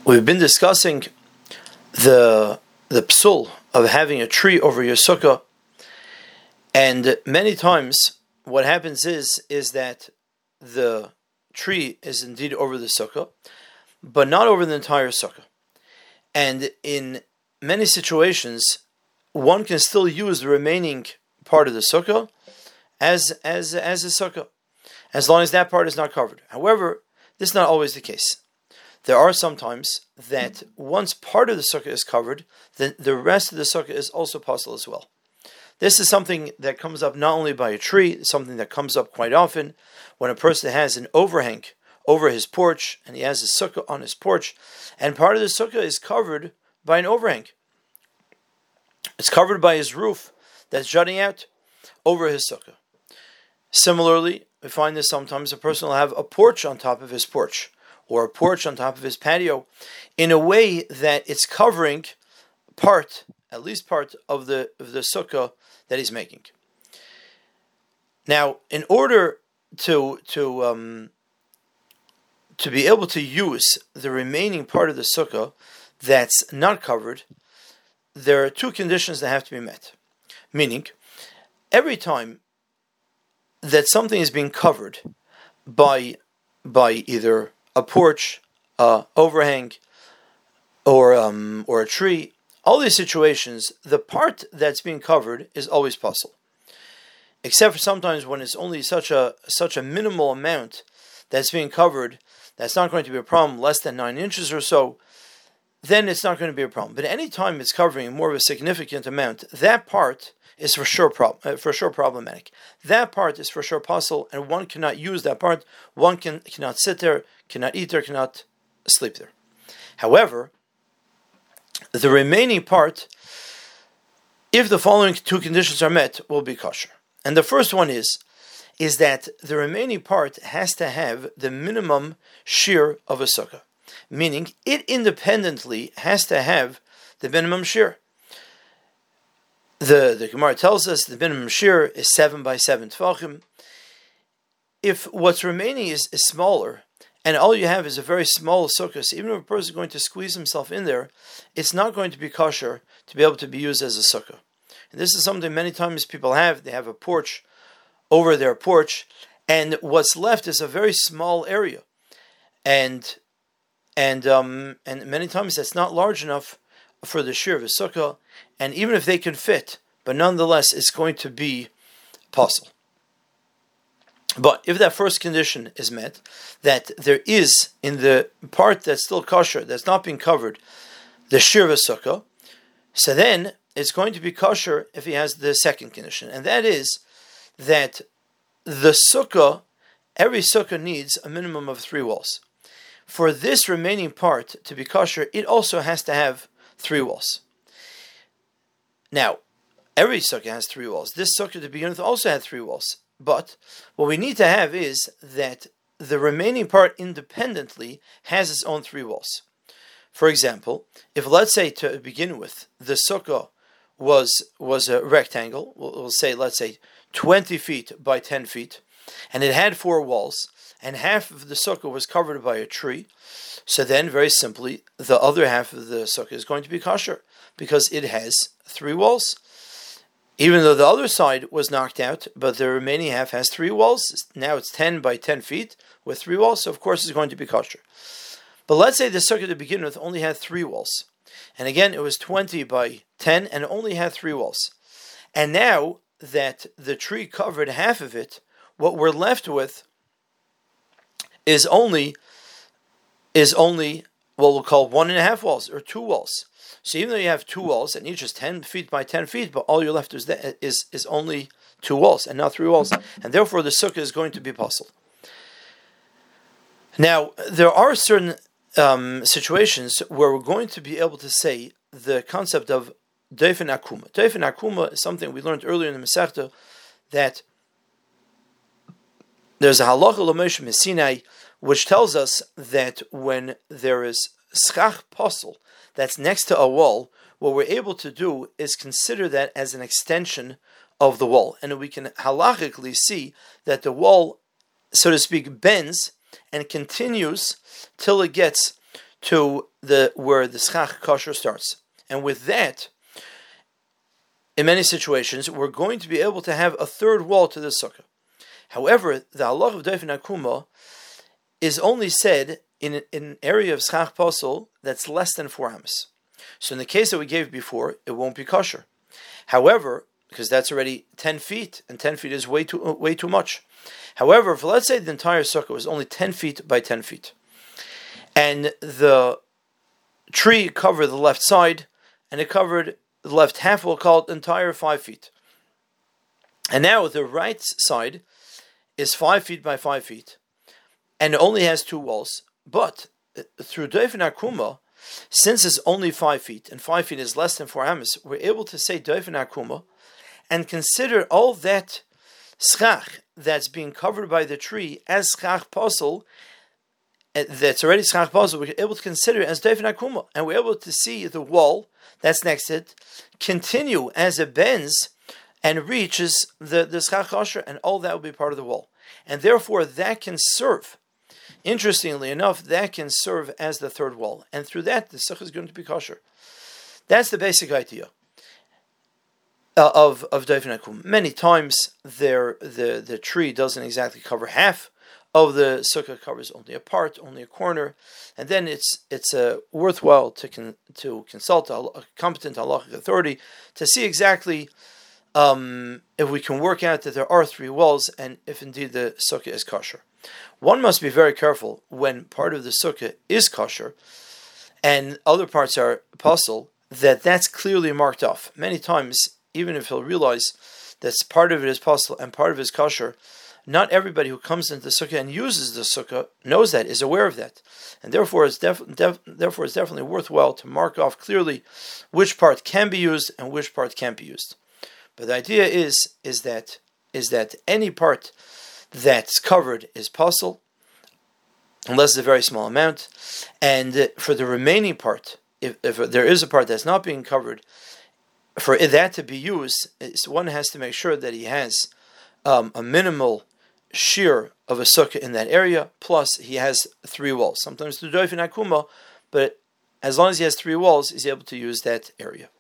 We've been discussing the psul of having a tree over your sukkah, and many times what happens is that the tree is indeed over the sukkah, but not over the entire sukkah. And in many situations, one can still use the remaining part of the sukkah as a sukkah, as long as that part is not covered. However, this is not always the case. There are some times that once part of the sukkah is covered, then the rest of the sukkah is also possible as well. This is something that comes up not only by a tree, it's something that comes up quite often when a person has an overhang over his porch and he has a sukkah on his porch, and part of the sukkah is covered by an overhang. It's covered by his roof that's jutting out over his sukkah. Similarly, we find this sometimes a person will have a porch on top of his porch, or a porch on top of his patio, in a way that it's covering at least part of the sukkah that he's making. Now, in order to be able to use the remaining part of the sukkah that's not covered, there are two conditions that have to be met. Meaning, every time that something is being covered by either a porch, overhang, or a tree, all these situations, the part that's being covered is always possible. Except for sometimes when it's only such a minimal amount that's being covered, that's not going to be a problem, less than 9 inches or so, then it's not going to be a problem. But any time it's covering more of a significant amount, that part is for sure problematic. That part is for sure possible, and one cannot use that part. One cannot sit there, cannot eat there, cannot sleep there. However, the remaining part, if the following two conditions are met, will be kosher. And the first one is that the remaining part has to have the minimum shear of a sukkah, meaning it independently has to have the minimum shear. The Gemara tells us the minimum shear is 7 by 7 tefachim. If what's remaining is smaller, and all you have is a very small sukkah, so even if a person is going to squeeze himself in there, it's not going to be kosher to be able to be used as a sukkah. And this is something many times people have. They have a porch over their porch, and what's left is a very small area, and many times that's not large enough for the shear of a sukkah, and even if they can fit, but nonetheless it's going to be possible. But if that first condition is met, that there is in the part that's still kosher, that's not being covered, the shear of a sukkah, so then it's going to be kosher if he has the second condition, and that is that the sukkah, every sukkah needs a minimum of 3 walls. For this remaining part to be kosher, it also has to have 3 walls. Now, every sukkah has 3 walls. This sukkah to begin with also had 3 walls. But what we need to have is that the remaining part independently has its own 3 walls. For example, if let's say to begin with, the sukkah was a rectangle, let's say 20 feet by 10 feet, and it had 4 walls, and half of the sukkah was covered by a tree, so then very simply, the other half of the sukkah is going to be kosher, because it has 3 walls. Even though the other side was knocked out, but the remaining half has 3 walls, now it's 10 by 10 feet with 3 walls, so of course it's going to be kosher. But let's say the sukkah to begin with only had 3 walls. And again, it was 20 by 10 and only had 3 walls. And now that the tree covered half of it, what we're left with is only what we'll call 1.5 walls or 2 walls. So even though you have 2 walls and each is 10 feet by 10 feet, but all you're left is only 2 walls and not 3 walls. And therefore the sukkah is going to be possible. Now, there are certain situations where we're going to be able to say the concept of Dofen Akuma. Dofen Akuma is something we learned earlier in the Masechta, that there's a halacha l'Moshe Messinai which tells us that when there is schach posel that's next to a wall, what we're able to do is consider that as an extension of the wall. And we can halachically see that the wall, so to speak, bends and continues till it gets to where the schach kosher starts. And with that, in many situations, we're going to be able to have a third wall to the sukkah. However, the halach of dofen akuma is only said in an area of schach posel that's less than 4 amas. So in the case that we gave before, it won't be kosher. However, because that's already 10 feet, and 10 feet is way too much. However, if let's say the entire sukkah was only 10 feet by 10 feet, and the tree covered the left side, and it covered the left half, we'll call it the entire 5 feet. And now the right side is 5 feet by 5 feet, and it only has 2 walls. But through dofen akuma, since it's only 5 feet, and 5 feet is less than 4 amas, we're able to say dofen akuma, and consider all that schach that's being covered by the tree as schach posel, that's already schach posel, we're able to consider it as dofen akuma, and we're able to see the wall that's next to it continue as it bends and reaches the schach kosher, and all that will be part of the wall. And therefore that can serve, interestingly enough, that can serve as the third wall. And through that, the sukkah is going to be kosher. That's the basic idea of dofen akuma. Many times the tree doesn't exactly cover half of the sukkah, covers only a part, only a corner, and then it's worthwhile to consult a competent halachic authority to see exactly if we can work out that there are 3 walls and if indeed the sukkah is kosher. One must be very careful when part of the sukkah is kosher and other parts are posel, that's clearly marked off. Many times, even if he'll realize that part of it is posel and part of it is kosher, not everybody who comes into the sukkah and uses the sukkah knows that, is aware of that. And therefore it's definitely worthwhile to mark off clearly which part can be used and which part can't be used. But the idea is that any part that's covered is posel, unless it's a very small amount. And for the remaining part, if there is a part that's not being covered, for that to be used, one has to make sure that he has a minimal shear of a sukkah in that area, plus he has 3 walls. Sometimes to dofen akuma, but as long as he has 3 walls, he's able to use that area.